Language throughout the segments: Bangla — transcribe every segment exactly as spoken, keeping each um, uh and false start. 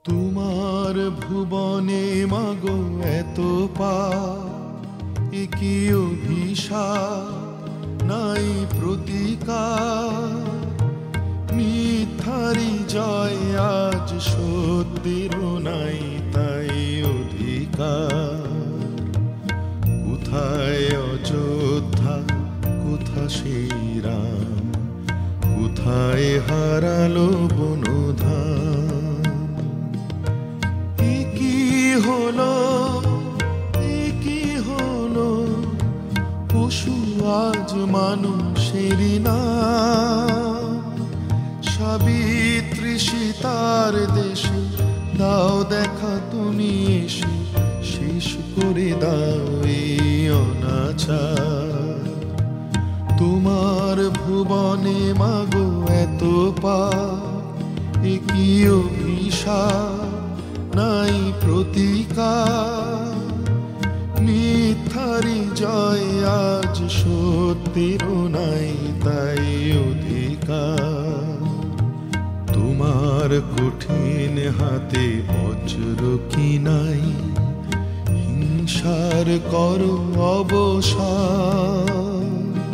তোমার ভুবনে মাগো এত পাপ, এ কি অভিশাপ নাই প্রতিকার। মিথ্যারি জয় আজ সত্যের নাই তাই অধিকার। কোথায় অযোধ্যা, কোথা সেই রাম, কোথায় হারালো বনধাম। হলো কি হলো, পশু আজ মানুষেরই না। সাবিত্রী সীতার দেশে দাও দেখা তুমি এসে, শেষ করে দাও এই অনাচার। তোমার ভুবনে মাগো এত পাপ, এ কি অভিশাপ নাই প্রতিকার। মিথ্যারি জয় আজ সত্যের নাই তাই অধিকার। তোমার কঠিন হাতে বজ্র কি নাই, হিংসার করো অবসান।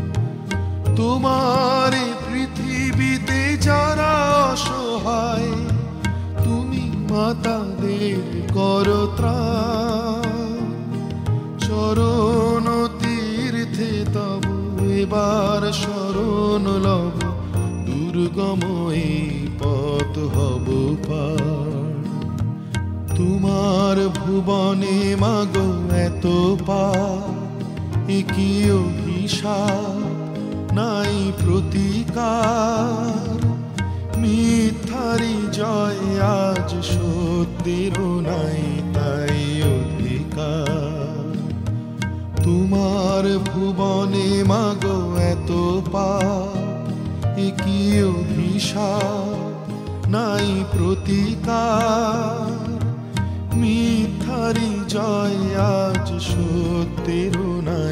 তোমার পৃথিবীতে যারা অসহায়, তুমি মাতাদের করো ত্রাণ। চরণ তীর্থে তব এবার শরণ লব, দুর্গম এই পথ হব পার। তোমার ভুবনে মাগো এত পাপ, এ কি অভিশাপ নাই প্রতিকার। মিথ্যারি জয় আজ সত্যের নাই তাই অধিকার। তোমার ভুবনে মাগো এত পাপ, এ কি অভিশাপ নাই প্রতিকার। মিথ্যারি জয় আজ সত্যের নাই।